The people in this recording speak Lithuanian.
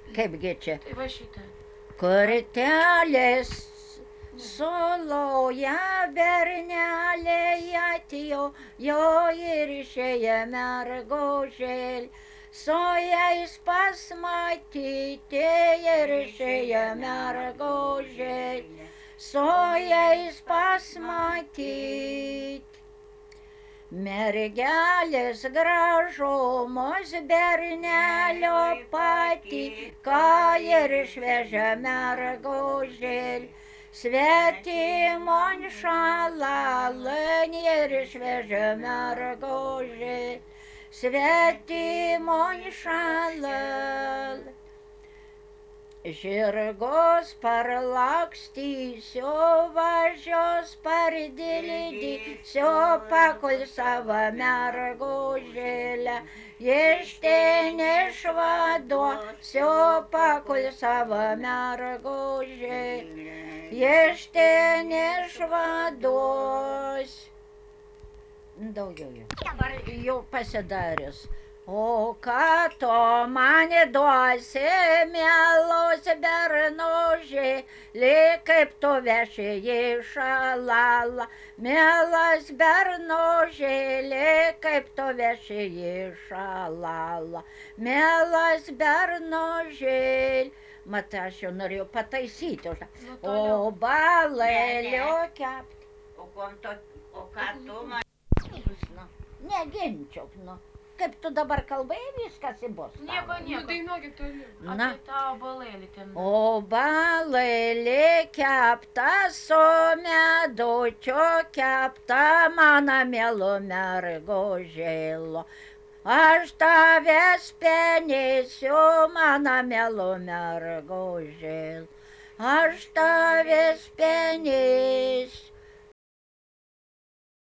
Kaipgi čia? Tai va šitą. Kortelės soloje berneliai atėjo, jo ir išėję mergožėlė. Su jais pasmatyti ir išėję mergožėlė. Su jais pasmatyti. Mergelės gražumos bernelio patika ir išvežė mergožėlį. Svetimon šalalin ir išvežė mergožėlį. Svetimon šalal. Žirgos parlakstysiu, važios pardilidysiu, pakol savo mergožėlę. Iš ten išvaduosiu, pakol savo mergožėlę. Iš ten išvaduosiu. Daugiau jau. Dabar jau pasidaręs. O ką to man duosi, mielos bernožėli, kaip tu veši į šalalą. Mielas bernožėli, kaip tu veši į šalalą. Mielas bernožėli. Matai, aš jau norėjau pataisyti. O balėlio kepti. O ką tu man? Neginčiuk, nu. Kaip tu dabar kalbai, viskas bus. Nieko. Dainuokit toliau. Na. Apie tą obalėlį ten. O balėlį kepta su medučiu kepta, mano mielo mergožėlo. Aš tavęs penėsiu, mano mielo mergožėlo. Aš tavęs penėsiu.